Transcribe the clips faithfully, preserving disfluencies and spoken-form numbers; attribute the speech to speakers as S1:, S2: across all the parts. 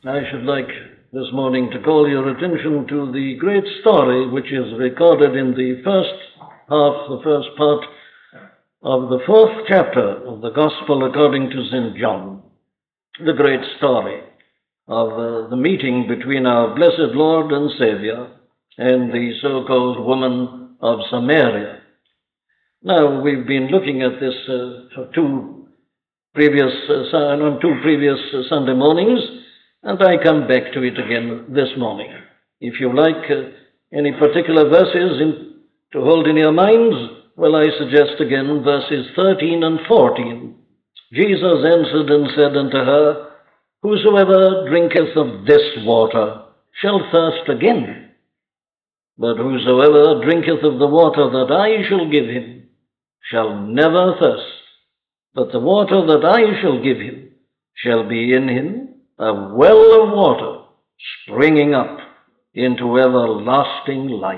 S1: I should like this morning to call your attention to the great story which is recorded in the first half, the first part of the fourth chapter of the Gospel according to Saint John. The great story of uh, the meeting between our blessed Lord and Savior and the so-called woman of Samaria. Now, we've been looking at this uh, for two previous, uh, on two previous uh, Sunday mornings, and I come back to it again this morning. If you like uh, any particular verses in, to hold in your minds, well, I suggest again verses thirteen and fourteen. Jesus answered and said unto her, Whosoever drinketh of this water shall thirst again. But whosoever drinketh of the water that I shall give him shall never thirst. But the water that I shall give him shall be in him a well of water springing up into everlasting life.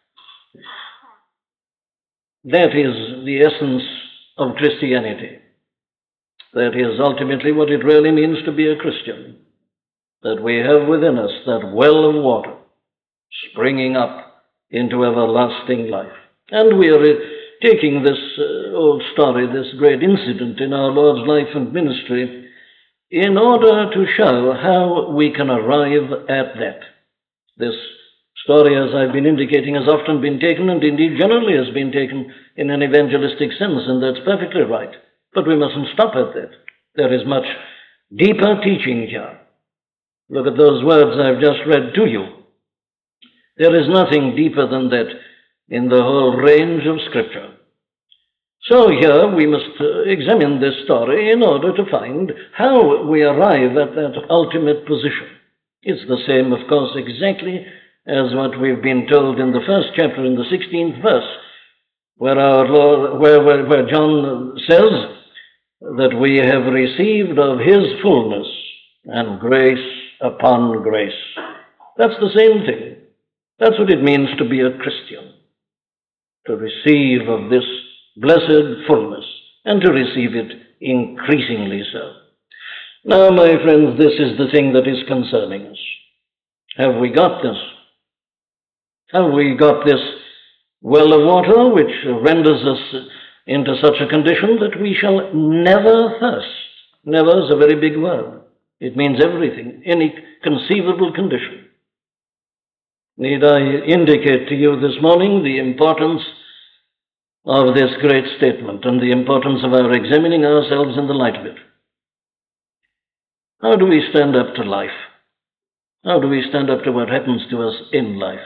S1: That is the essence of Christianity. That is ultimately what it really means to be a Christian. That we have within us that well of water springing up into everlasting life. And we are taking this uh, old story, this great incident in our Lord's life and ministry, in order to show how we can arrive at that. This story, as I've been indicating, has often been taken, and indeed generally has been taken in an evangelistic sense, and that's perfectly right. But we mustn't stop at that. There is much deeper teaching here. Look at those words I've just read to you. There is nothing deeper than that in the whole range of Scripture. So here we must uh, examine this story in order to find how we arrive at that ultimate position. It's the same, of course, exactly as what we've been told in the first chapter, in the sixteenth verse, where our Lord, where, where, where John says that we have received of his fullness and grace upon grace. That's the same thing. That's what it means to be a Christian, to receive of this blessed fullness, and to receive it increasingly so. Now, my friends, this is the thing that is concerning us. Have we got this? Have we got this well of water which renders us into such a condition that we shall never thirst? Never is a very big word. It means everything, any conceivable condition. Need I indicate to you this morning the importance of this great statement and the importance of our examining ourselves in the light of it? How do we stand up to life? How do we stand up to what happens to us in life?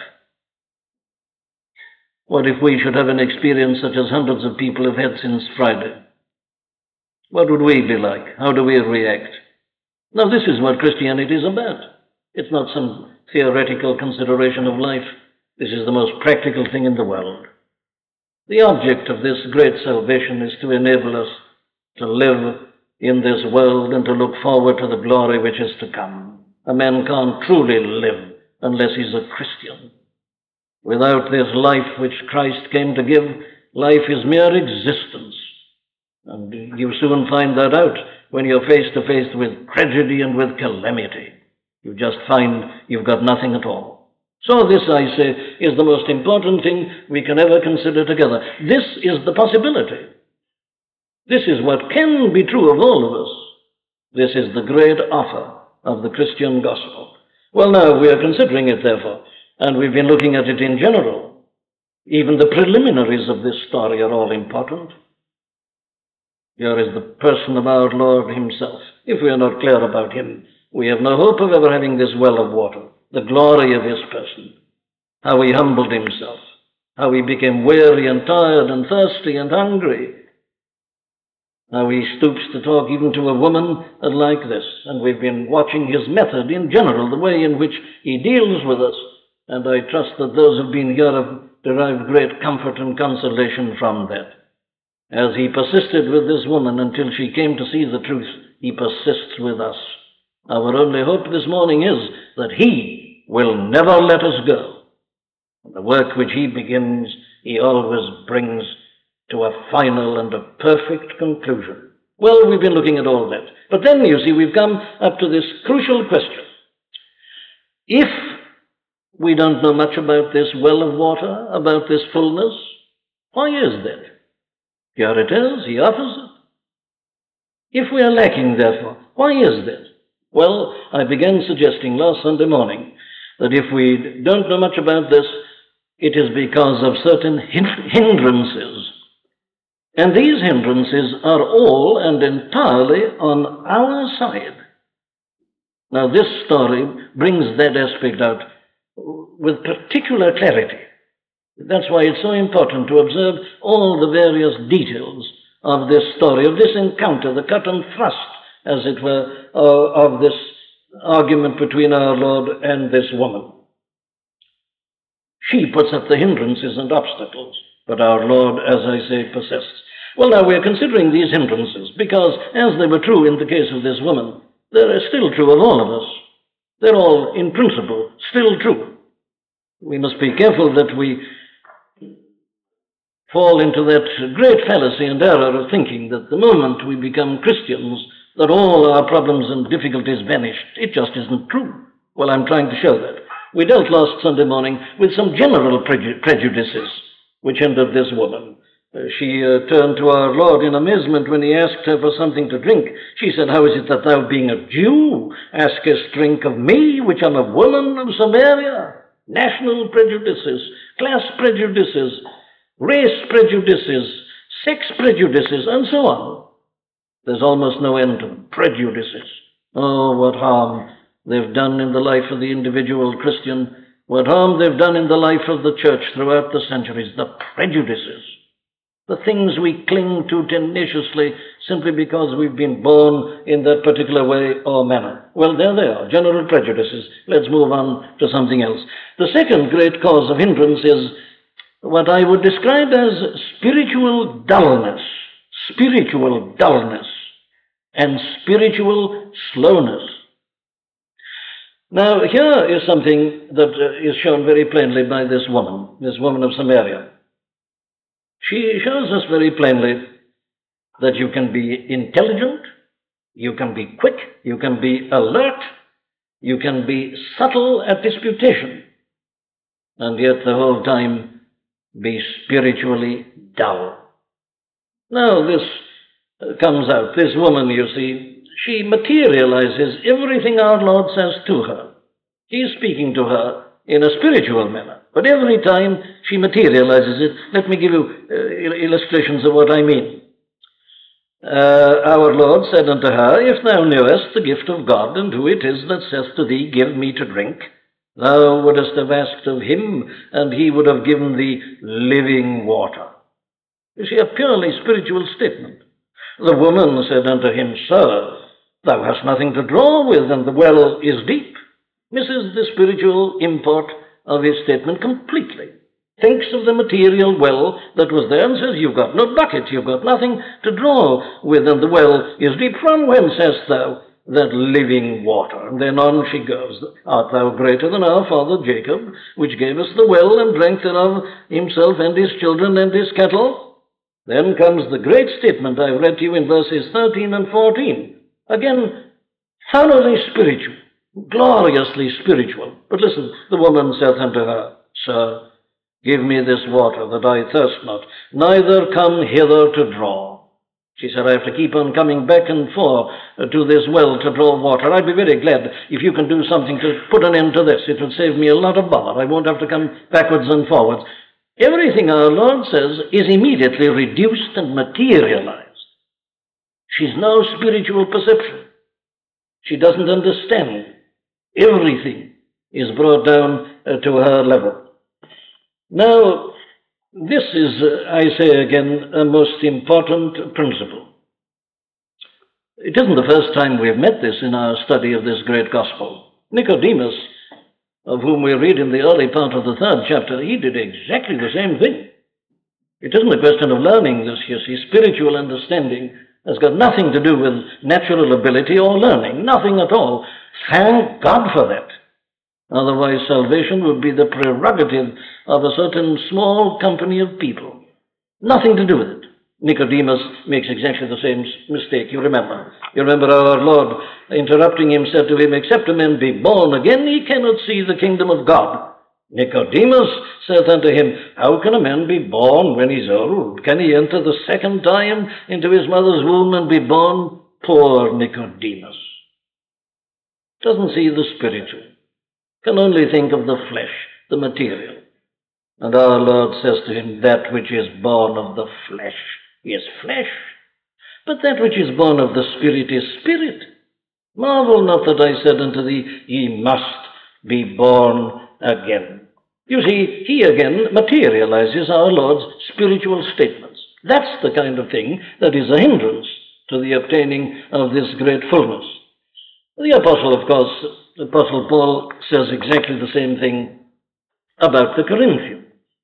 S1: What if we should have an experience such as hundreds of people have had since Friday? What would we be like? How do we react? Now, this is what Christianity is about. It's not some theoretical consideration of life. This is the most practical thing in the world. The object of this great salvation is to enable us to live in this world and to look forward to the glory which is to come. A man can't truly live unless he's a Christian. Without this life which Christ came to give, life is mere existence. And you soon find that out when you're face to face with tragedy and with calamity. You just find you've got nothing at all. So this, I say, is the most important thing we can ever consider together. This is the possibility. This is what can be true of all of us. This is the great offer of the Christian gospel. Well, now, we are considering it, therefore, and we've been looking at it in general. Even the preliminaries of this story are all important. Here is the person of our Lord himself. If we are not clear about him, we have no hope of ever having this well of water. The glory of his person, how he humbled himself, how he became weary and tired and thirsty and hungry, how he stoops to talk even to a woman like this. And we've been watching his method in general, the way in which he deals with us, and I trust that those who've been here have derived great comfort and consolation from that. As he persisted with this woman until she came to see the truth, he persists with us. Our only hope this morning is that he will never let us go. The work which he begins, he always brings to a final and a perfect conclusion. Well, we've been looking at all that. But then, you see, we've come up to this crucial question. If we don't know much about this well of water, about this fullness, why is that? Here it is, he offers it. If we are lacking, therefore, why is that? Well, I began suggesting last Sunday morning that if we don't know much about this, it is because of certain hindrances. And these hindrances are all and entirely on our side. Now, this story brings that aspect out with particular clarity. That's why it's so important to observe all the various details of this story, of this encounter, the cut and thrust, as it were, uh, of this argument between our Lord and this woman. She puts up the hindrances and obstacles, but our Lord, as I say, persists. Well, now we're considering these hindrances because, as they were true in the case of this woman, they're still true of all of us. They're all, in principle, still true. We must be careful that we fall into that great fallacy and error of thinking that the moment we become Christians, that all our problems and difficulties vanish. It just isn't true. Well, I'm trying to show that. We dealt last Sunday morning with some general preju- prejudices which hindered this woman. Uh, she uh, turned to our Lord in amazement when he asked her for something to drink. She said, "How is it that thou, being a Jew, askest drink of me, which am a woman of Samaria?" National prejudices, class prejudices, race prejudices, sex prejudices, and so on. There's almost no end to them. Prejudices. Oh, what harm they've done in the life of the individual Christian, what harm they've done in the life of the church throughout the centuries. The prejudices. The things we cling to tenaciously simply because we've been born in that particular way or manner. Well, there they are, general prejudices. Let's move on to something else. The second great cause of hindrance is what I would describe as spiritual dullness. Spiritual dullness and spiritual slowness. Now, here is something that uh, is shown very plainly by this woman, this woman of Samaria. She shows us very plainly that you can be intelligent, you can be quick, you can be alert, you can be subtle at disputation, and yet the whole time be spiritually dull. Now this uh, comes out. This woman, you see, she materializes everything our Lord says to her. He is speaking to her in a spiritual manner, but every time she materializes it. Let me give you uh, illustrations of what I mean. Uh, our Lord said unto her, "If thou knewest the gift of God, and who it is that saith to thee, Give me to drink, thou wouldest have asked of him, and he would have given thee living water." You see, a purely spiritual statement. The woman said unto him, "Sir, thou hast nothing to draw with, and the well is deep." Misses the spiritual import of his statement completely. Thinks of the material well that was there and says, "You've got no bucket, you've got nothing to draw with, and the well is deep. From whence hast thou that living water?" And then on she goes. "Art thou greater than our father Jacob, which gave us the well and drank thereof himself and his children and his cattle?" Then comes the great statement I read to you in verses thirteen and fourteen. Again, thoroughly spiritual, gloriously spiritual. But listen, the woman saith unto her, "Sir, give me this water, that I thirst not, neither come hither to draw." She said, "I have to keep on coming back and forth to this well to draw water. I'd be very glad if you can do something to put an end to this. It would save me a lot of bother. I won't have to come backwards and forwards." Everything our Lord says is immediately reduced and materialized. She's no spiritual perception. She doesn't understand. Everything is brought down uh, to her level. Now, this is, uh, I say again, a most important principle. It isn't the first time we've met this in our study of this great gospel. Nicodemus, of whom we read in the early part of the third chapter, he did exactly the same thing. It isn't a question of learning this, you see. Spiritual understanding has got nothing to do with natural ability or learning, nothing at all. Thank God for that. Otherwise, salvation would be the prerogative of a certain small company of people. Nothing to do with it. Nicodemus makes exactly the same mistake, you remember. You remember our Lord, interrupting him, said to him, except a man be born again, he cannot see the kingdom of God. Nicodemus saith unto him, how can a man be born when he is old? Can he enter the second time into his mother's womb and be born? Poor Nicodemus. Doesn't see the spiritual. Can only think of the flesh, the material. And our Lord says to him, that which is born of the flesh is flesh, but that which is born of the Spirit is spirit. Marvel not that I said unto thee, ye must be born again. You see, he again materializes our Lord's spiritual statements. That's the kind of thing that is a hindrance to the obtaining of this great fullness. The apostle, of course, the apostle Paul says exactly the same thing about the Corinthians.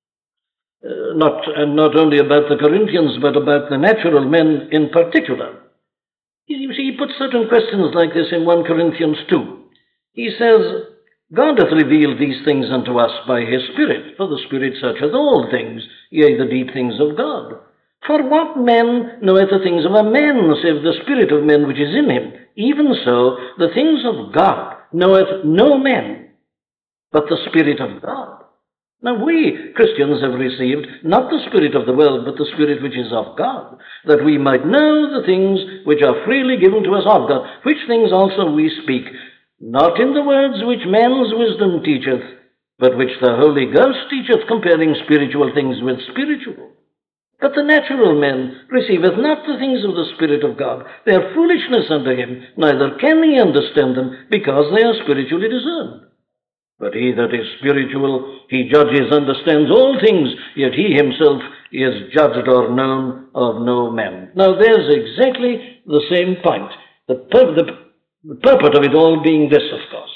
S1: Uh, not, and not only about the Corinthians, but about the natural men in particular. You see, he puts certain questions like this in First Corinthians two. He says, God hath revealed these things unto us by his Spirit, for the Spirit searcheth all things, yea, the deep things of God. For what man knoweth the things of a man, save the spirit of man which is in him? Even so, the things of God knoweth no man, but the Spirit of God. Now we, Christians, have received not the spirit of the world, but the Spirit which is of God, that we might know the things which are freely given to us of God, which things also we speak, not in the words which man's wisdom teacheth, but which the Holy Ghost teacheth, comparing spiritual things with spiritual. But the natural man receiveth not the things of the Spirit of God. They are foolishness unto him, neither can he understand them, because they are spiritually discerned. But he that is spiritual, he judges, understands all things, yet he himself is judged or known of no man. Now there's exactly the same point. The, pur- the, the purport of it all being this, of course.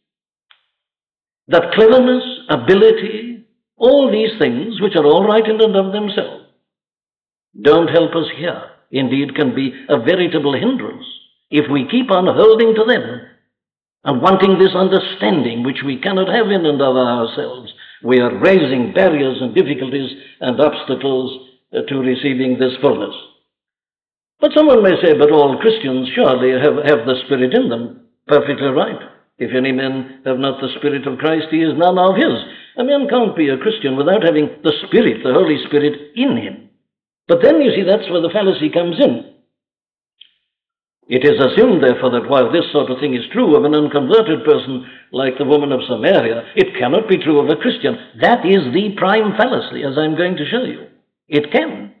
S1: That cleverness, ability, all these things, which are all right in and of themselves, don't help us here. Indeed, can be a veritable hindrance if we keep on holding to them and wanting this understanding which we cannot have in and of ourselves. We are raising barriers and difficulties and obstacles uh, to receiving this fullness. But someone may say, but all Christians surely have, have the Spirit in them. Perfectly right. If any man have not the Spirit of Christ, he is none of his. A man can't be a Christian without having the Spirit, the Holy Spirit, in him. But then, you see, that's where the fallacy comes in. It is assumed, therefore, that while this sort of thing is true of an unconverted person like the woman of Samaria, it cannot be true of a Christian. That is the prime fallacy, as I'm going to show you. It can.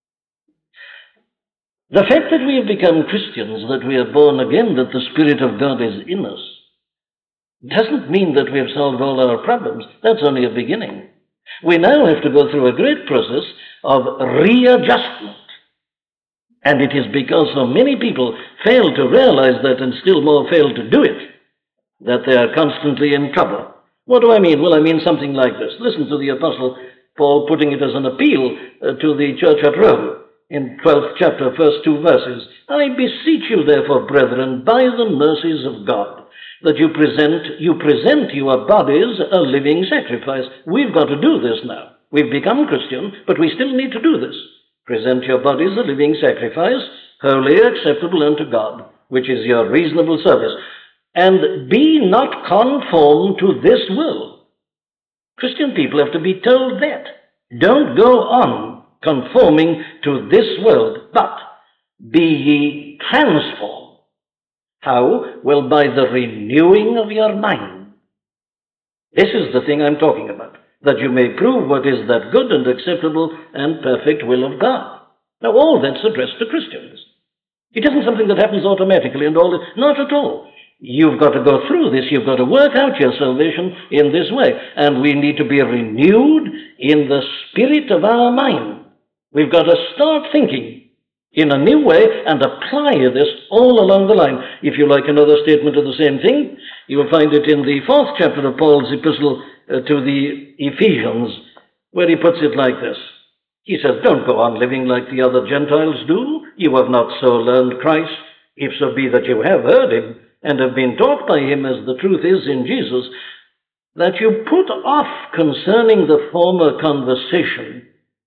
S1: The fact that we have become Christians, that we are born again, that the Spirit of God is in us, doesn't mean that we have solved all our problems. That's only a beginning. We now have to go through a great process of readjustment. And it is because so many people fail to realize that and still more fail to do it, that they are constantly in trouble. What do I mean? Well, I mean something like this. Listen to the Apostle Paul putting it as an appeal uh, to the church at Rome in twelfth chapter, first two verses. I beseech you, therefore, brethren, by the mercies of God, that you present, you present your bodies a living sacrifice. We've got to do this now. We've become Christian, but we still need to do this. Present your bodies a living sacrifice, holy, acceptable unto God, which is your reasonable service. And be not conformed to this world. Christian people have to be told that. Don't go on conforming to this world, but be ye transformed. How? Well, by the renewing of your mind. This is the thing I'm talking about, that you may prove what is that good and acceptable and perfect will of God. Now, all that's addressed to Christians. It isn't something that happens automatically and all this. Not at all. You've got to go through this. You've got to work out your salvation in this way. And we need to be renewed in the spirit of our mind. We've got to start thinking in a new way and apply this all along the line. If you like another statement of the same thing, you will find it in the fourth chapter of Paul's epistle uh, to the Ephesians, where he puts it like this. He says, don't go on living like the other Gentiles do. You have not so learned Christ, if so be that you have heard him and have been taught by him as the truth is in Jesus, that you put off concerning the former conversation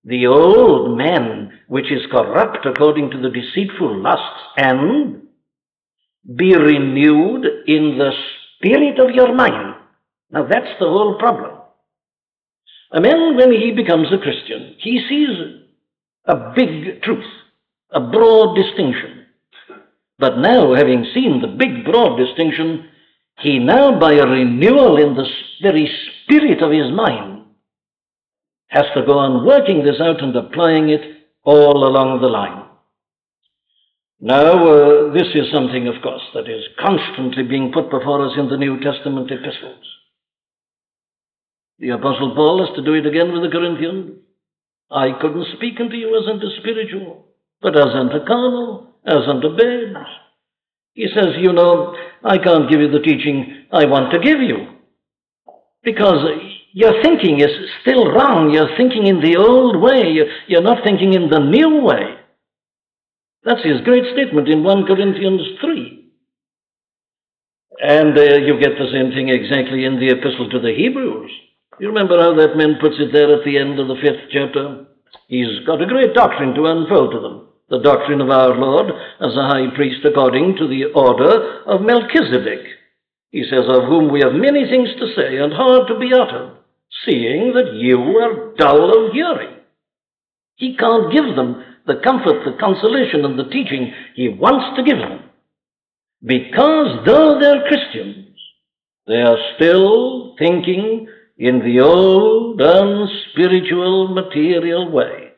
S1: the old man which is corrupt according to the deceitful lusts, and be renewed in the spirit of your mind. Now that's the whole problem. A man, when he becomes a Christian, he sees a big truth, a broad distinction. But now, having seen the big, broad distinction, he now, by a renewal in the very spirit of his mind, has to go on working this out and applying it all along the line. Now, uh, this is something, of course, that is constantly being put before us in the New Testament epistles. The Apostle Paul has to do it again with the Corinthians. I couldn't speak unto you as unto spiritual, but as unto carnal, as unto babes. He says, you know, I can't give you the teaching I want to give you, because your thinking is still wrong. You're thinking in the old way. You're not thinking in the new way. That's his great statement in First Corinthians three. And uh, you get the same thing exactly in the epistle to the Hebrews. You remember how that man puts it there at the end of the fifth chapter? He's got a great doctrine to unfold to them. The doctrine of our Lord as a high priest according to the order of Melchizedek. He says, of whom we have many things to say and hard to be uttered, seeing that you are dull of hearing. He can't give them the comfort, the consolation, and the teaching he wants to give them, because though they're Christians, they are still thinking in the old, unspiritual, material way.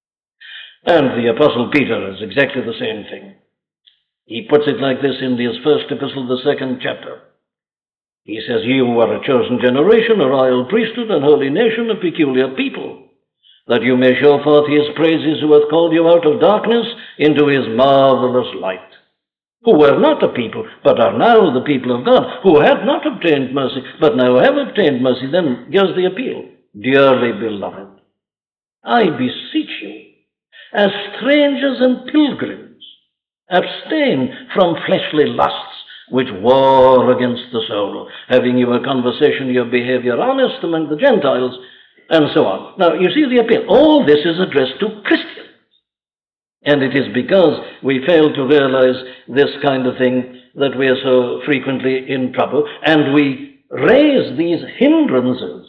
S1: And the Apostle Peter is exactly the same thing. He puts it like this in his first epistle, the second chapter. He says, you are a chosen generation, a royal priesthood, an holy nation, a peculiar people, that you may show forth his praises, who hath called you out of darkness into his marvelous light, who were not a people, but are now the people of God, who had not obtained mercy, but now have obtained mercy. Then here's the appeal. Dearly beloved, I beseech you, as strangers and pilgrims, abstain from fleshly lusts which war against the soul, having your conversation, your behavior honest among the Gentiles, and so on. Now, you see the appeal. All this is addressed to Christians. And it is because we fail to realize this kind of thing that we are so frequently in trouble, and we raise these hindrances.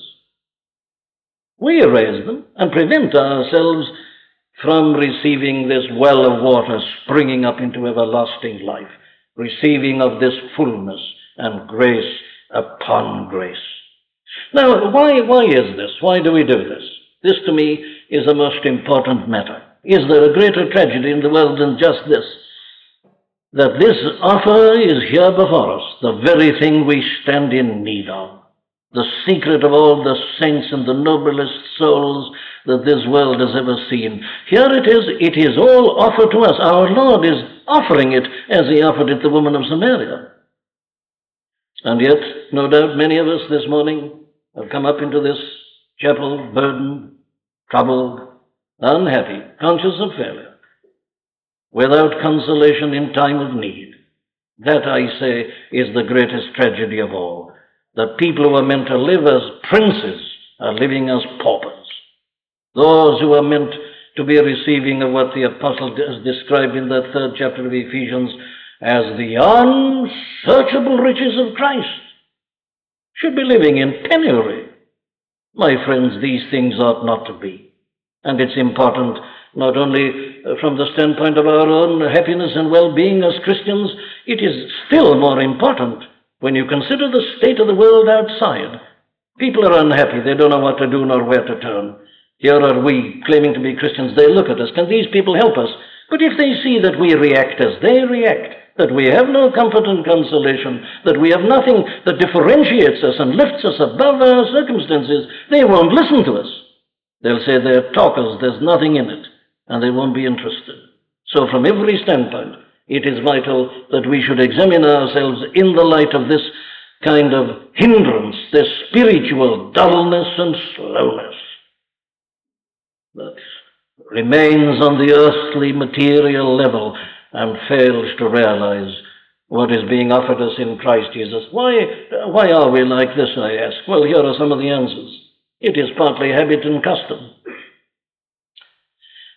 S1: We raise them and prevent ourselves from receiving this well of water springing up into everlasting life, receiving of this fullness and grace upon grace. Now, why, why is this? Why do we do this? This, to me, is a most important matter. Is there a greater tragedy in the world than just this? That this offer is here before us, the very thing we stand in need of, the secret of all the saints and the noblest souls that this world has ever seen. Here it is, it is all offered to us. Our Lord is offering it as he offered it the woman of Samaria. And yet, no doubt many of us this morning have come up into this chapel burdened, troubled, unhappy, conscious of failure, without consolation in time of need. That, I say, is the greatest tragedy of all. That people who are meant to live as princes are living as paupers. Those who are meant to be receiving of what the apostle has described in that third chapter of Ephesians as the unsearchable riches of Christ should be living in penury. My friends, these things ought not to be. And it's important not only from the standpoint of our own happiness and well-being as Christians, it is still more important when you consider the state of the world outside. People are unhappy. They don't know what to do nor where to turn. Here are we claiming to be Christians. They look at us. Can these people help us? But if they see that we react as they react, that we have no comfort and consolation, that we have nothing that differentiates us and lifts us above our circumstances, they won't listen to us. They'll say they're talkers, there's nothing in it, and they won't be interested. So from every standpoint, it is vital that we should examine ourselves in the light of this kind of hindrance, this spiritual dullness and slowness that remains on the earthly material level and fails to realize what is being offered us in Christ Jesus. Why, why are we like this, I ask? Well, here are some of the answers. It is partly habit and custom.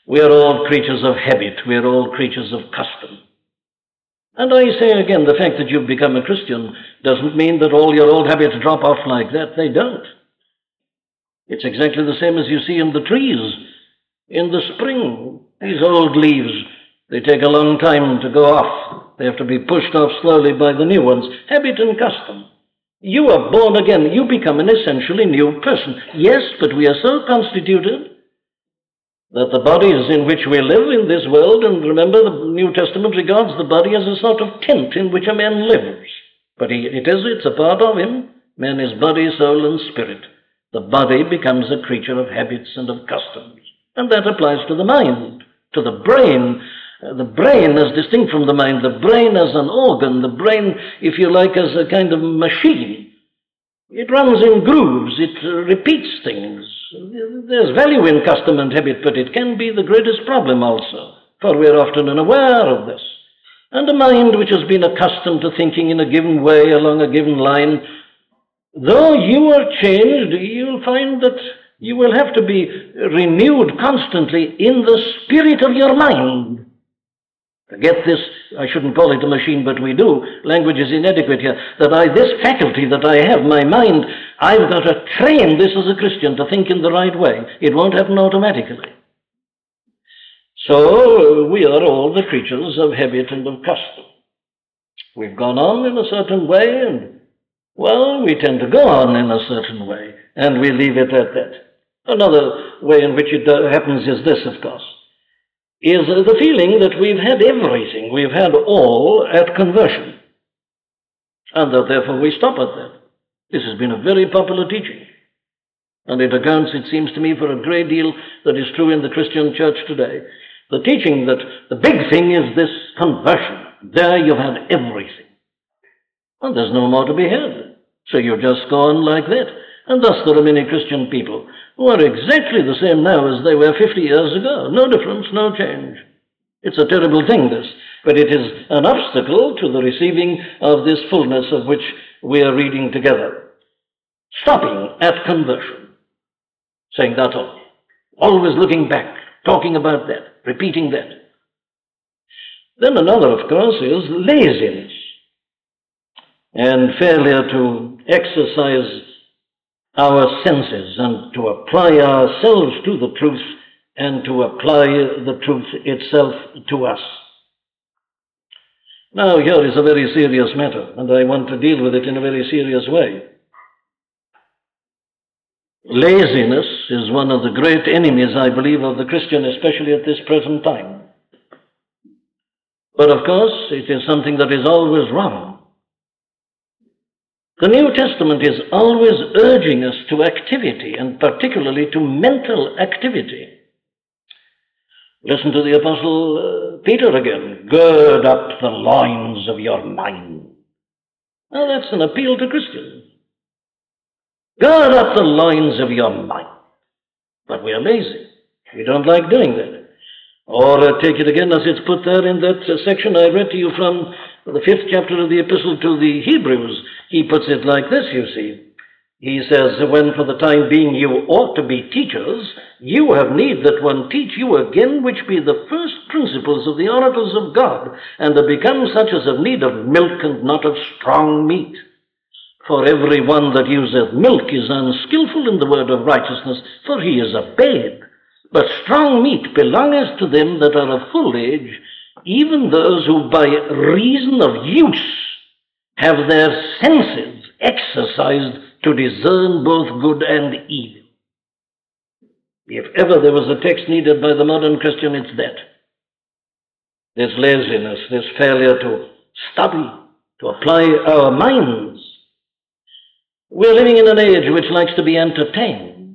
S1: We are all creatures of habit. We are all creatures of custom. And I say again, the fact that you've become a Christian doesn't mean that all your old habits drop off like that. They don't. It's exactly the same as you see in the trees. In the spring, these old leaves, they take a long time to go off. They have to be pushed off slowly by the new ones. Habit and custom. You are born again. You become an essentially new person. Yes, but we are so constituted that the bodies in which we live in this world, and remember the New Testament regards the body as a sort of tent in which a man lives. But he, it is, it's a part of him. Man is body, soul, and spirit. The body becomes a creature of habits and of customs. And that applies to the mind, to the brain. Uh, the brain as distinct from the mind, the brain as an organ, the brain, if you like, as a kind of machine. It runs in grooves, it uh, repeats things. There's value in custom and habit, but it can be the greatest problem also, for we're often unaware of this. And a mind which has been accustomed to thinking in a given way along a given line, though you are changed, you'll find that you will have to be renewed constantly in the spirit of your mind. Get this, I shouldn't call it a machine, but we do. Language is inadequate here. That I, this faculty that I have, my mind, I've got to train this as a Christian to think in the right way. It won't happen automatically. So we are all the creatures of habit and of custom. We've gone on in a certain way, and, well, we tend to go on in a certain way, and we leave it at that. Another way in which it happens is this, of course, is the feeling that we've had everything, we've had all at conversion, and that therefore we stop at that. This has been a very popular teaching, and it accounts, it seems to me, for a great deal that is true in the Christian church today. The teaching that the big thing is this conversion. There you've had everything, and there's no more to be had. So you just go on like that. And thus there are many Christian people who are exactly the same now as they were fifty years ago. No difference, no change. It's a terrible thing, this, but it is an obstacle to the receiving of this fullness of which we are reading together. Stopping at conversion, saying that's all. Always looking back, talking about that, repeating that. Then another, of course, is laziness and failure to exercise our senses and to apply ourselves to the truth and to apply the truth itself to us. Now, here is a very serious matter, and I want to deal with it in a very serious way. Laziness is one of the great enemies, I believe, of the Christian, especially at this present time. But of course, it is something that is always wrong. The New Testament is always urging us to activity, and particularly to mental activity. Listen to the Apostle uh, Peter again. Gird up the loins of your mind. Now that's an appeal to Christians. Gird up the loins of your mind. But we are lazy. We don't like doing that. Or uh, take it again as it's put there in that uh, section I read to you from the fifth chapter of the Epistle to the Hebrews. He puts it like this, you see. He says, when for the time being you ought to be teachers, you have need that one teach you again which be the first principles of the oracles of God, and to become such as have need of milk and not of strong meat. For every one that useth milk is unskillful in the word of righteousness, for he is a babe. But strong meat belongeth to them that are of full age, even those who by reason of use have their senses exercised to discern both good and evil. If ever there was a text needed by the modern Christian, it's that. This laziness, this failure to study, to apply our minds. We're living in an age which likes to be entertained.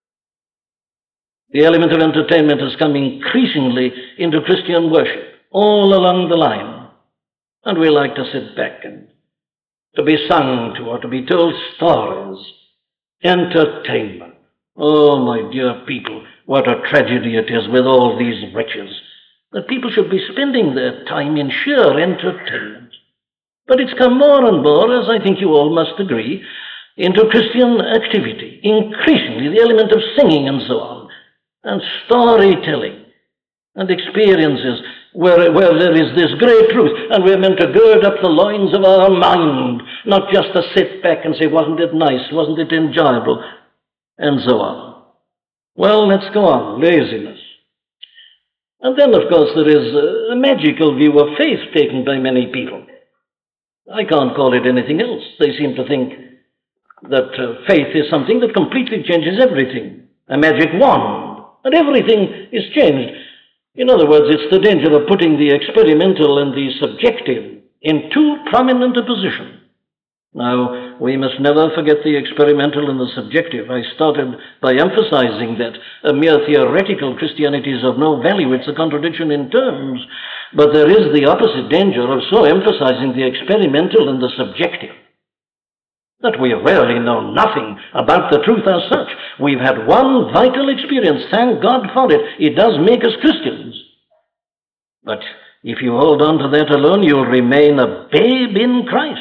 S1: The element of entertainment has come increasingly into Christian worship, all along the line. And we like to sit back and to be sung to or to be told stories. Entertainment. Oh, my dear people, what a tragedy it is with all these riches, that people should be spending their time in sheer entertainment. But it's come more and more, as I think you all must agree, into Christian activity, increasingly the element of singing and so on, and storytelling. and experiences where, where there is this great truth, and we're meant to gird up the loins of our mind, not just to sit back and say, wasn't it nice, wasn't it enjoyable, and so on. Well, let's go on. Laziness. And then, of course, there is a magical view of faith taken by many people. I can't call it anything else. They seem to think that uh, faith is something that completely changes everything, a magic wand, and everything is changed. In other words, it's the danger of putting the experimental and the subjective in too prominent a position. Now, we must never forget the experimental and the subjective. I started by emphasizing that a mere theoretical Christianity is of no value. It's a contradiction in terms. But there is the opposite danger of so emphasizing the experimental and the subjective that we really know nothing about the truth as such. We've had one vital experience. Thank God for it. It does make us Christians. But if you hold on to that alone, you'll remain a babe in Christ.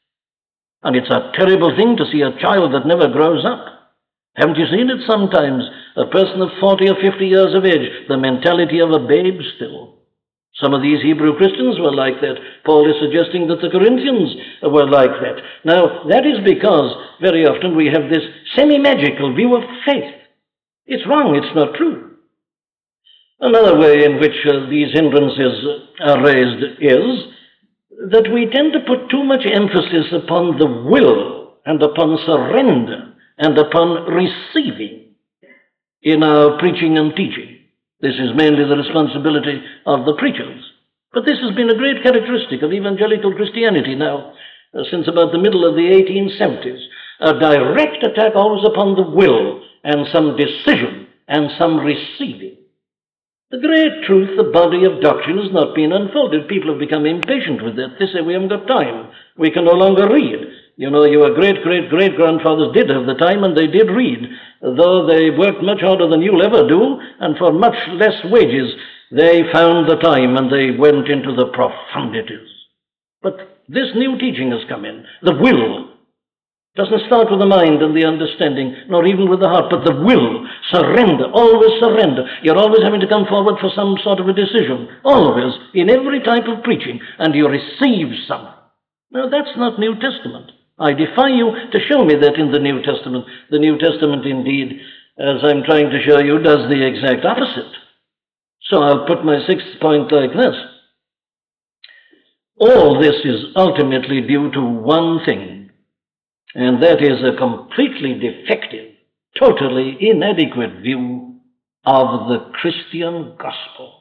S1: And it's a terrible thing to see a child that never grows up. Haven't you seen it sometimes? A person of forty or fifty years of age, the mentality of a babe still. Some of these Hebrew Christians were like that. Paul is suggesting that the Corinthians were like that. Now, that is because very often we have this semi-magical view of faith. It's wrong, it's not true. Another way in which uh, these hindrances are raised is that we tend to put too much emphasis upon the will and upon surrender and upon receiving in our preaching and teaching. This is mainly the responsibility of the preachers. But this has been a great characteristic of evangelical Christianity now, uh, since about the middle of the eighteen seventies. A direct attack always upon the will and some decision and some receiving. The great truth, the body of doctrine, has not been unfolded. People have become impatient with that. They say, we haven't got time. We can no longer read. You know, your great-great-great-grandfathers did have the time, and they did read. Though they worked much harder than you'll ever do, and for much less wages, they found the time, and they went into the profundities. But this new teaching has come in. The will doesn't start with the mind and the understanding, nor even with the heart, but the will. Surrender, always surrender. You're always having to come forward for some sort of a decision, always, in every type of preaching, and you receive something. Now, that's not New Testament. I defy you to show me that in the New Testament. The New Testament, indeed, as I'm trying to show you, does the exact opposite. So I'll put my sixth point like this. All this is ultimately due to one thing, and that is a completely defective, totally inadequate view of the Christian gospel.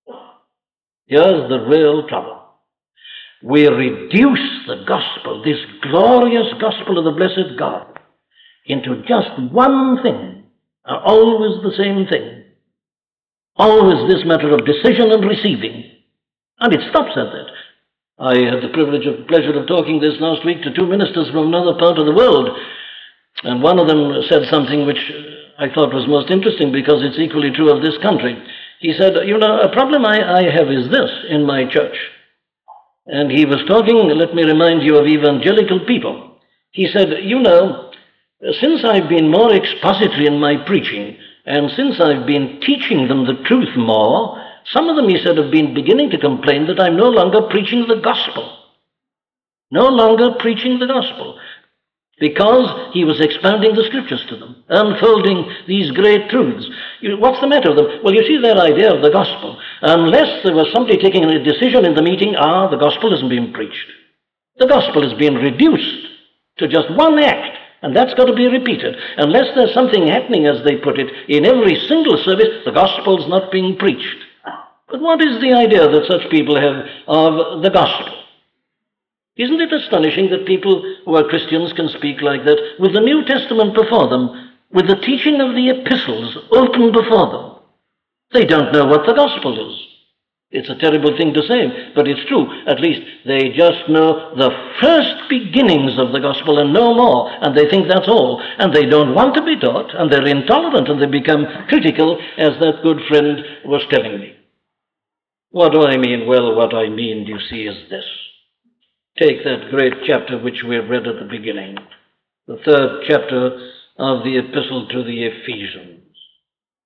S1: Here's the real trouble. We reduce the gospel, this glorious gospel of the blessed God, into just one thing, always the same thing. Always this matter of decision and receiving. And it stops at that. I had the privilege of pleasure of talking this last week to two ministers from another part of the world, and one of them said something which I thought was most interesting because it's equally true of this country. He said, you know, a problem I, I have is this in my church. And he was talking, let me remind you, of evangelical people. He said, you know, since I've been more expository in my preaching, and since I've been teaching them the truth more, some of them, he said, have been beginning to complain that I'm no longer preaching the gospel. No longer preaching the gospel. Because he was expounding the scriptures to them, unfolding these great truths. You, what's the matter with them? Well, you see that idea of the gospel. Unless there was somebody taking a decision in the meeting, ah, the gospel isn't being preached. The gospel is being reduced to just one act, and that's got to be repeated. Unless there's something happening, as they put it, in every single service, the gospel's not being preached. But what is the idea that such people have of the gospel? Isn't it astonishing that people who are Christians can speak like that with the New Testament before them, with the teaching of the epistles open before them? They don't know what the gospel is. It's a terrible thing to say, but it's true. At least they just know the first beginnings of the gospel and no more, and they think that's all. And they don't want to be taught, and they're intolerant, and they become critical, as that good friend was telling me. What do I mean? Well, what I mean, you see, is this. Take that great chapter which we read at the beginning, the third chapter of the epistle to the Ephesians.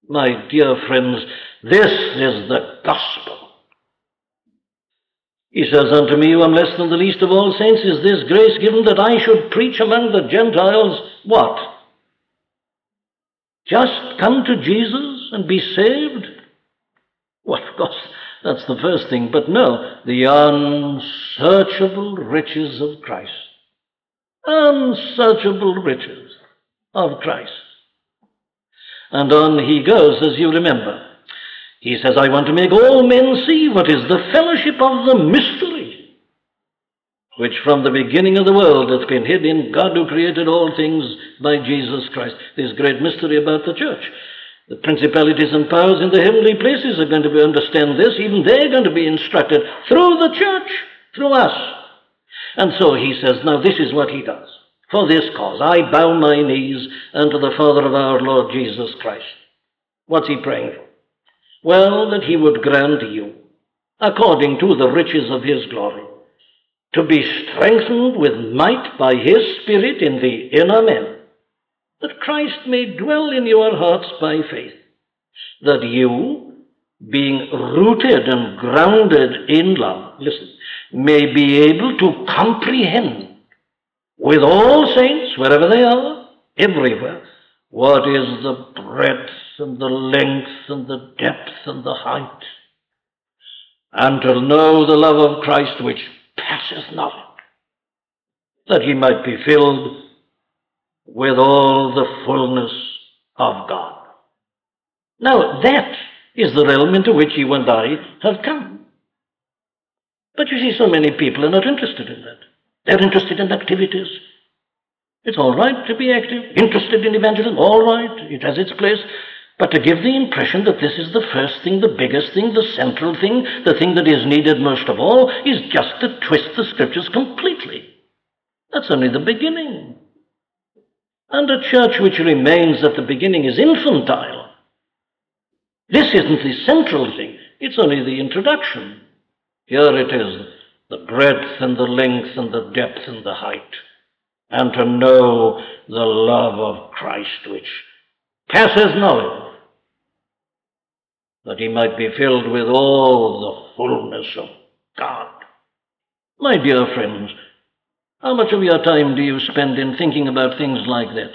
S1: My dear friends, this is the gospel. He says unto me, who am less than the least of all saints, is this grace given that I should preach among the Gentiles what? Just come to Jesus and be saved? Well, of course, that's the first thing. But no, the unsearchable riches of Christ. Unsearchable riches of Christ. And on he goes, as you remember. He says, I want to make all men see what is the fellowship of the mystery, which from the beginning of the world hath been hid in God who created all things by Jesus Christ. This great mystery about the church. The principalities and powers in the heavenly places are going to be, understand this. Even they're going to be instructed through the church, through us. And so he says, now this is what he does. For this cause I bow my knees unto the Father of our Lord Jesus Christ. What's he praying for? Well, that he would grant you, according to the riches of his glory, to be strengthened with might by his Spirit in the inner man, that Christ may dwell in your hearts by faith, that you, being rooted and grounded in love, listen, may be able to comprehend with all saints, wherever they are, everywhere, what is the breadth and the length and the depth and the height, and to know the love of Christ which passeth knowledge, that he might be filled with all the fullness of God. Now, that is the realm into which you and I have come. But you see, so many people are not interested in that. They're interested in activities. It's all right to be active, interested in evangelism, all right, it has its place. But to give the impression that this is the first thing, the biggest thing, the central thing, the thing that is needed most of all, is just to twist the scriptures completely. That's only the beginning. And a church which remains at the beginning is infantile. This isn't the central thing. It's only the introduction. Here it is, the breadth and the length and the depth and the height, and to know the love of Christ which passes knowledge, that he might be filled with all the fullness of God. My dear friends, how much of your time do you spend in thinking about things like that?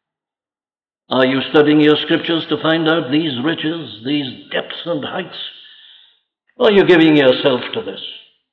S1: Are you studying your scriptures to find out these riches, these depths and heights? Or are you giving yourself to this?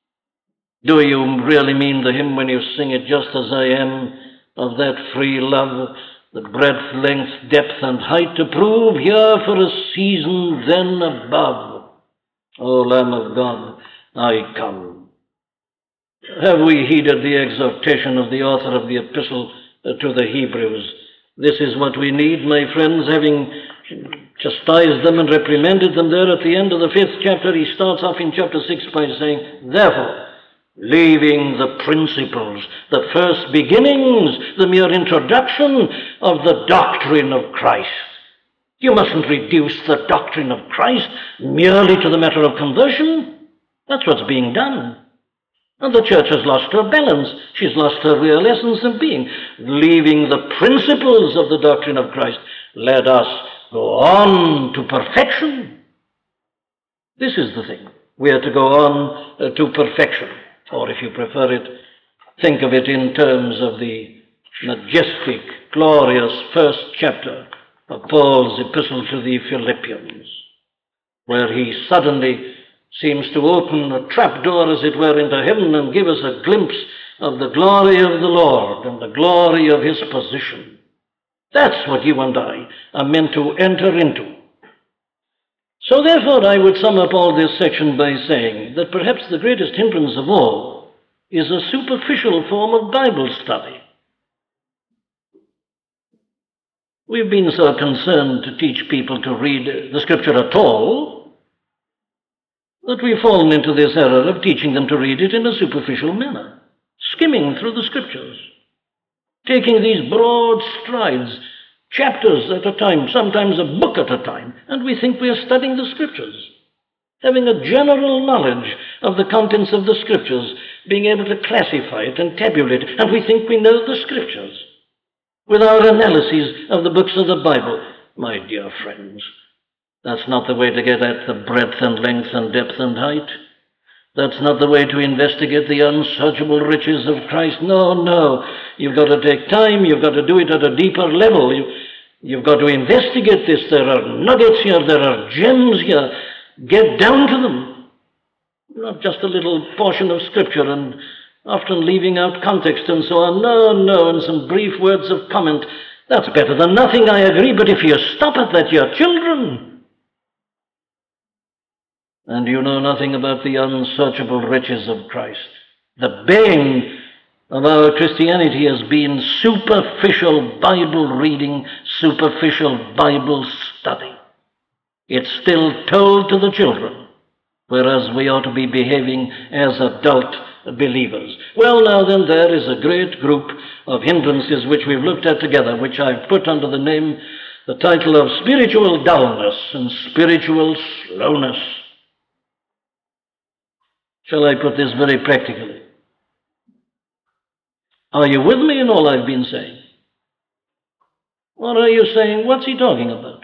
S1: Do you really mean the hymn when you sing it, just as I am, of that free love, the breadth, length, depth, and height, to prove here for a season, then above? O Lamb of God, I come. Have we heeded the exhortation of the author of the epistle to the Hebrews? This is what we need, my friends, having chastised them and reprimanded them there at the end of the fifth chapter. He starts off in chapter six by saying, therefore, leaving the principles, the first beginnings, the mere introduction of the doctrine of Christ. You mustn't reduce the doctrine of Christ merely to the matter of conversion. That's what's being done. And the church has lost her balance. She's lost her real essence of being. Leaving the principles of the doctrine of Christ, let us go on to perfection. This is the thing. We are to go on uh, to perfection. Or if you prefer it, think of it in terms of the majestic, glorious first chapter of Paul's epistle to the Philippians, where he suddenly seems to open a trapdoor, as it were, into heaven and give us a glimpse of the glory of the Lord and the glory of his position. That's what you and I are meant to enter into. So therefore, I would sum up all this section by saying that perhaps the greatest hindrance of all is a superficial form of Bible study. We've been so concerned to teach people to read the Scripture at all that we've fallen into this error of teaching them to read it in a superficial manner, skimming through the Scriptures, taking these broad strides, chapters at a time, sometimes a book at a time, and we think we are studying the Scriptures, having a general knowledge of the contents of the Scriptures, being able to classify it and tabulate it, and we think we know the Scriptures with our analyses of the books of the Bible. My dear friends, That's not the way to get at the breadth and length and depth and height. That's not the way to investigate the unsearchable riches of Christ. No, no. You've got to take time. You've got to do it at a deeper level. You, you've got to investigate this. There are nuggets here. There are gems here. Get down to them. Not just a little portion of Scripture and often leaving out context and so on. No, no, and some brief words of comment. That's better than nothing, I agree, but if you stop at that, you're children. And you know nothing about the unsearchable riches of Christ. The bane of our Christianity has been superficial Bible reading, superficial Bible study. It's still told to the children, whereas we ought to be behaving as adult believers. Well, now then, there is a great group of hindrances which we've looked at together, which I've put under the name, the title of spiritual dullness and spiritual slowness. Shall I put this very practically? Are you with me in all I've been saying? Or are you saying, what's he talking about?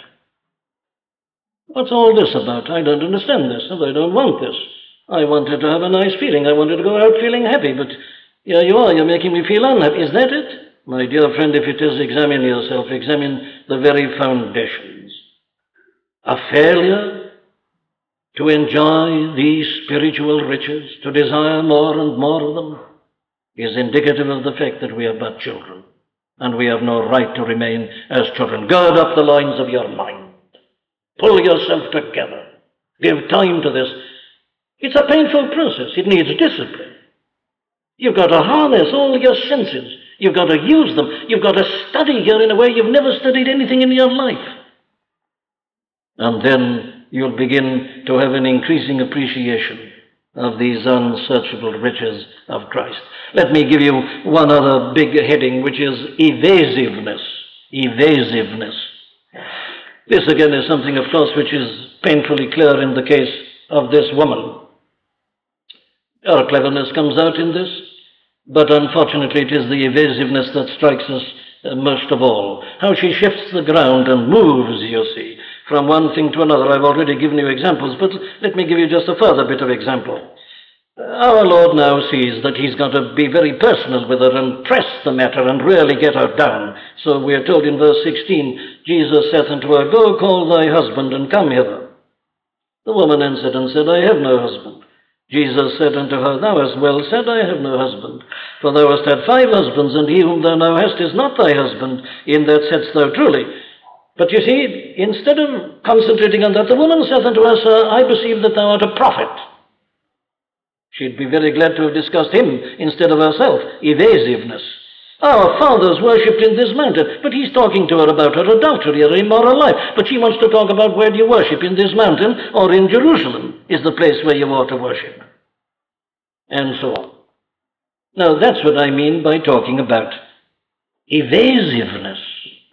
S1: What's all this about? I don't understand this, and I don't want this. I wanted to have a nice feeling. I wanted to go out feeling happy, but here you are, you're making me feel unhappy. Is that it? My dear friend, if it is, examine yourself. Examine the very foundations. A failure to enjoy these spiritual riches, to desire more and more of them, is indicative of the fact that we are but children, and we have no right to remain as children. Gird up the loins of your mind. Pull yourself together. Give time to this. It's a painful process. It needs discipline. You've got to harness all your senses. You've got to use them. You've got to study here in a way you've never studied anything in your life. And then you'll begin to have an increasing appreciation of these unsearchable riches of Christ. Let me give you one other big heading, which is evasiveness. Evasiveness. This again is something, of course, which is painfully clear in the case of this woman. Her cleverness comes out in this, but unfortunately it is the evasiveness that strikes us uh, most of all. How she shifts the ground and moves, you see, from one thing to another. I've already given you examples, but let me give you just a further bit of example. Our Lord now sees that he's got to be very personal with her and press the matter and really get her down. So we are told in verse sixteen, Jesus saith unto her, Go call thy husband and come hither. The woman answered and said, I have no husband. Jesus said unto her, Thou hast well said, I have no husband. For thou hast had five husbands, and he whom thou now hast is not thy husband. In that saidst thou truly. But you see, instead of concentrating on that, the woman saith unto her, Sir, I perceive that thou art a prophet. She'd be very glad to have discussed him instead of herself. Evasiveness. Our fathers worshipped in this mountain, but he's talking to her about her adultery, her immoral life. But she wants to talk about where do you worship, in this mountain or in Jerusalem is the place where you ought to worship. And so on. Now that's what I mean by talking about evasiveness.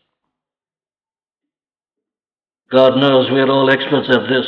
S1: God knows we're all experts at this.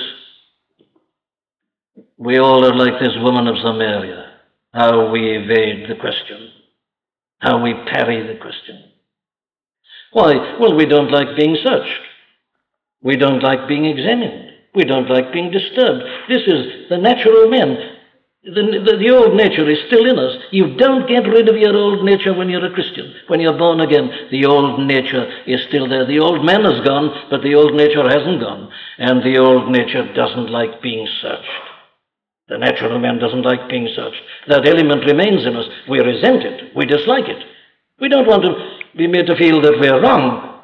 S1: We all are like this woman of Samaria, how we evade the question, how we parry the question. Why? Well, we don't like being searched. We don't like being examined. We don't like being disturbed. This is the natural man. The, the, the old nature is still in us. You don't get rid of your old nature when you're a Christian. When you're born again, the old nature is still there. The old man is gone, but the old nature hasn't gone. And the old nature doesn't like being searched. The natural man doesn't like being searched. That element remains in us. We resent it. We dislike it. We don't want to be made to feel that we're wrong.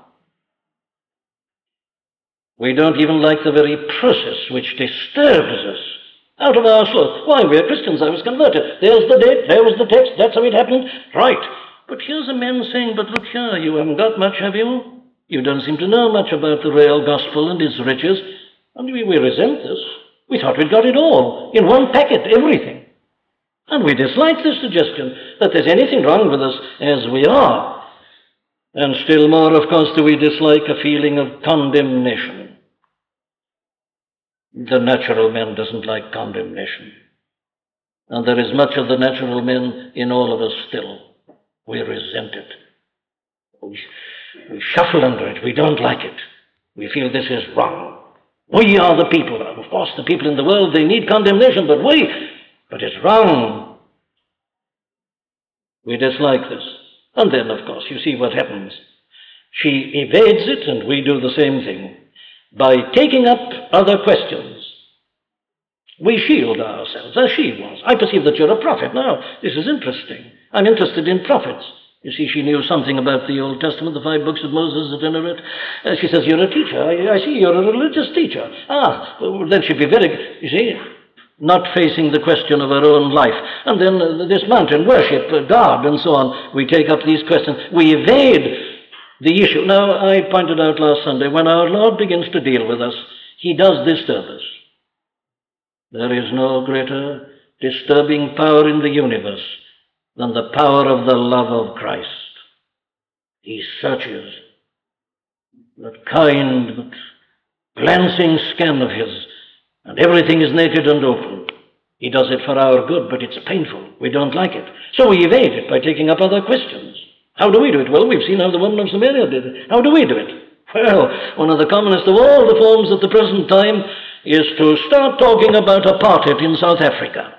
S1: We don't even like the very process which disturbs us out of our soul. Why, we're Christians. I was converted. There's the date. There was the text. That's how it happened. Right. But here's a man saying, but look here, you haven't got much, have you? You don't seem to know much about the real gospel and its riches. And we, we resent this. We thought we'd got it all, in one packet, everything. And we dislike the suggestion that there's anything wrong with us as we are. And still more, of course, do we dislike a feeling of condemnation. The natural man doesn't like condemnation. And there is much of the natural man in all of us still. We resent it. We, we shuffle under it. We don't like it. We feel this is wrong. We are the people. Of course, the people in the world, they need condemnation, but we, but it's wrong. We dislike this. And then, of course, you see what happens. She evades it, and we do the same thing. By taking up other questions, we shield ourselves, as she was. I perceive that you're a prophet. Now, this is interesting. I'm interested in prophets. You see, she knew something about the Old Testament, the five books of Moses, at any rate. Uh, she says, you're a teacher. I, I see you're a religious teacher. Ah, well, then she'd be very, you see, not facing the question of her own life. And then uh, this mountain worship, uh, God, and so on. We take up these questions. We evade the issue. Now, I pointed out last Sunday, when our Lord begins to deal with us, he does disturb us. There is no greater disturbing power in the universe than the power of the love of Christ. He searches that kind, but glancing scan of his, and everything is naked and open. He does it for our good, but it's painful. We don't like it. So we evade it by taking up other questions. How do we do it? Well, we've seen how the woman of Samaria did it. How do we do it? Well, one of the commonest of all the forms at the present time is to start talking about apartheid in South Africa.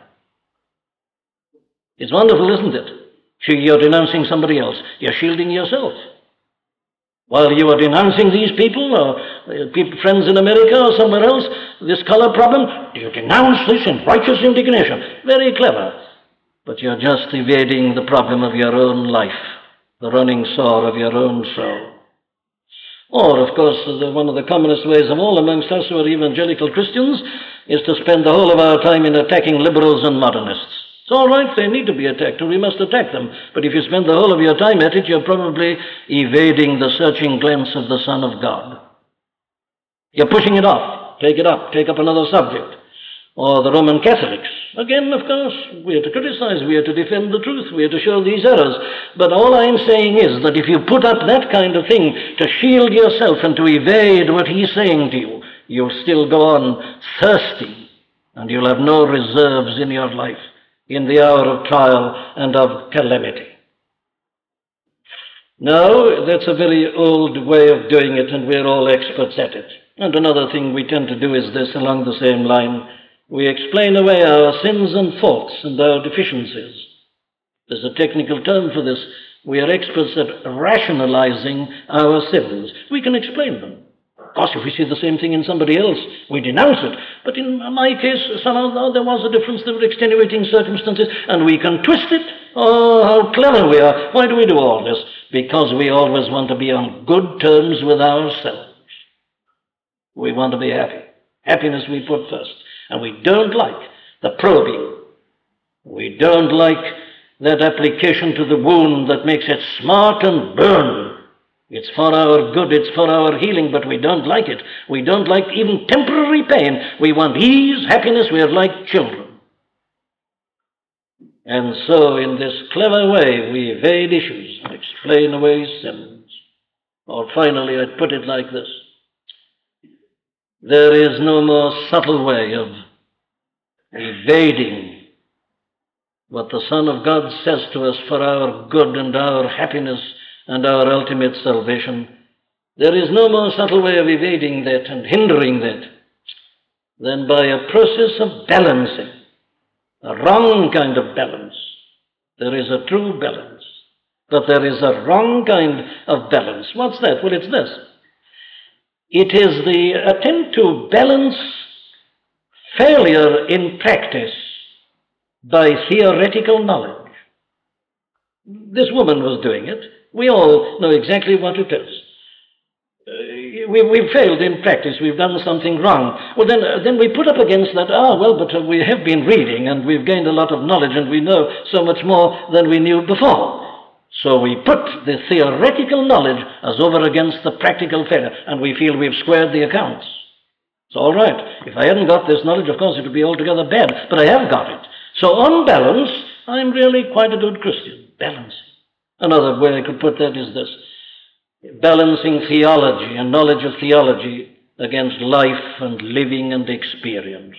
S1: It's wonderful, isn't it? You're denouncing somebody else. You're shielding yourself. While you are denouncing these people, or people, friends in America or somewhere else, this color problem, you denounce this in righteous indignation. Very clever. But you're just evading the problem of your own life, the running sore of your own soul. Or, of course, the, one of the commonest ways of all amongst us who are evangelical Christians is to spend the whole of our time in attacking liberals and modernists. It's all right, they need to be attacked, and we must attack them. But if you spend the whole of your time at it, you're probably evading the searching glance of the Son of God. You're pushing it off. Take it up. Take up another subject. Or the Roman Catholics. Again, of course, we are to criticize, we are to defend the truth, we are to show these errors. But all I'm saying is that if you put up that kind of thing to shield yourself and to evade what he's saying to you, you'll still go on thirsty, and you'll have no reserves in your life in the hour of trial and of calamity. No, that's a very old way of doing it, and we're all experts at it. And another thing we tend to do is this, along the same line. We explain away our sins and faults and our deficiencies. There's a technical term for this. We are experts at rationalizing our sins. We can explain them. Of course, if we see the same thing in somebody else, we denounce it. But in my case, somehow there was a difference. There were extenuating circumstances, and we can twist it. Oh, how clever we are. Why do we do all this? Because we always want to be on good terms with ourselves. We want to be happy. Happiness we put first. And we don't like the probing. We don't like that application to the wound that makes it smart and burn. It's for our good, it's for our healing, but we don't like it. We don't like even temporary pain. We want ease, happiness, we are like children. And so in this clever way, we evade issues and explain away sins. Or finally, I'd put it like this. There is no more subtle way of evading what the Son of God says to us for our good and our happiness and our ultimate salvation. There is no more subtle way of evading that and hindering that than by a process of balancing, a wrong kind of balance. There is a true balance, but there is a wrong kind of balance. What's that? Well, it's this. It is the attempt to balance failure in practice by theoretical knowledge. This woman was doing it. We all know exactly what it is. Uh, we, we've failed in practice. We've done something wrong. Well, then, uh, then we put up against that, ah, well, but uh, we have been reading and we've gained a lot of knowledge and we know so much more than we knew before. So we put the theoretical knowledge as over against the practical failure, and we feel we've squared the accounts. It's all right. If I hadn't got this knowledge, of course, it would be altogether bad, but I have got it. So on balance, I'm really quite a good Christian. Balancing. Another way I could put that is this. Balancing theology and knowledge of theology against life and living and experience.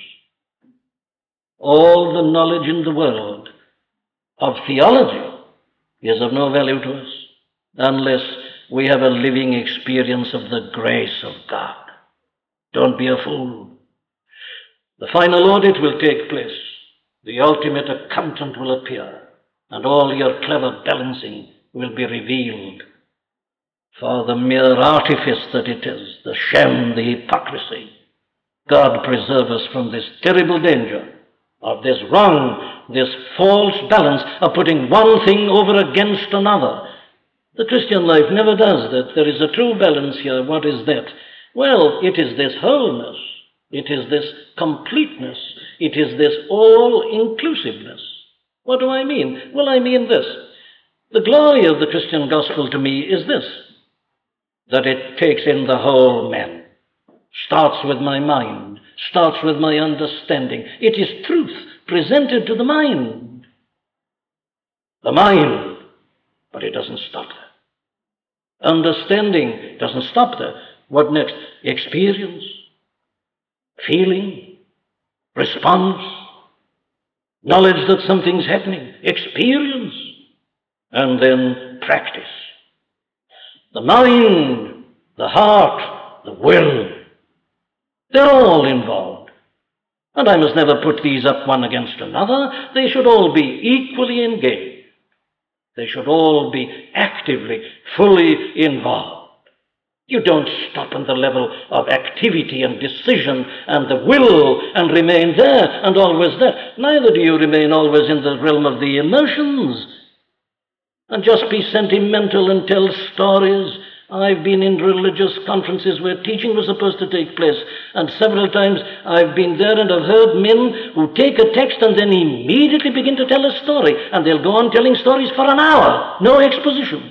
S1: All the knowledge in the world of theology is of no value to us unless we have a living experience of the grace of God. Don't be a fool. The final audit will take place. The ultimate accountant will appear, and all your clever balancing will be revealed for the mere artifice that it is, the sham, the hypocrisy. God preserve us from this terrible danger of this wrong, this false balance of putting one thing over against another. The Christian life never does that. There is a true balance here. What is that? Well, it is this wholeness. It is this completeness. It is this all-inclusiveness. What do I mean? Well, I mean this. The glory of the Christian gospel to me is this, that it takes in the whole man. Starts with my mind, starts with my understanding. It is truth presented to the mind. The mind, but it doesn't stop there. Understanding doesn't stop there. What next? Experience, feeling, response, knowledge that something's happening, experience, and then practice. The mind, the heart, the will, they're all involved. And I must never put these up one against another. They should all be equally engaged. They should all be actively, fully involved. You don't stop on the level of activity and decision and the will and remain there and always there. Neither do you remain always in the realm of the emotions and just be sentimental and tell stories. I've been in religious conferences where teaching was supposed to take place, and several times I've been there and I've heard men who take a text and then immediately begin to tell a story, and they'll go on telling stories for an hour, no exposition.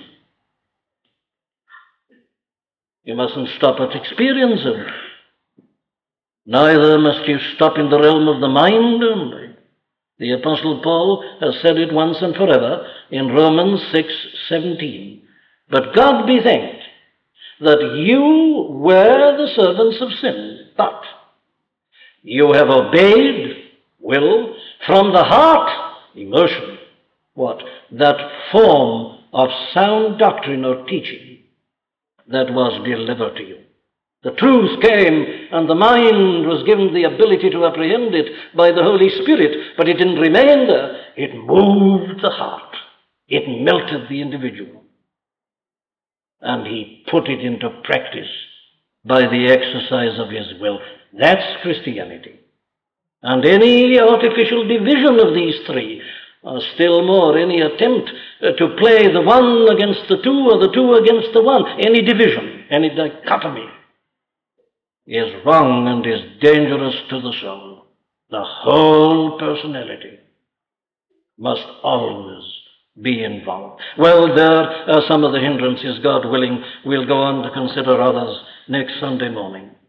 S1: You mustn't stop at experience of it. Neither must you stop in the realm of the mind only. The Apostle Paul has said it once and forever in Romans six seventeen. But God be thanked that you were the servants of sin, but you have obeyed, will, from the heart, emotion, what? That form of sound doctrine or teaching that was delivered to you. The truth came, and the mind was given the ability to apprehend it by the Holy Spirit, but it didn't remain there. It moved the heart. It melted the individual. And he put it into practice by the exercise of his will. That's Christianity. And any artificial division of these three, or still more, any attempt uh, to play the one against the two or the two against the one, any division, any dichotomy, is wrong and is dangerous to the soul. The whole personality must always be involved. Well, there are some of the hindrances. God willing, we'll go on to consider others next Sunday morning.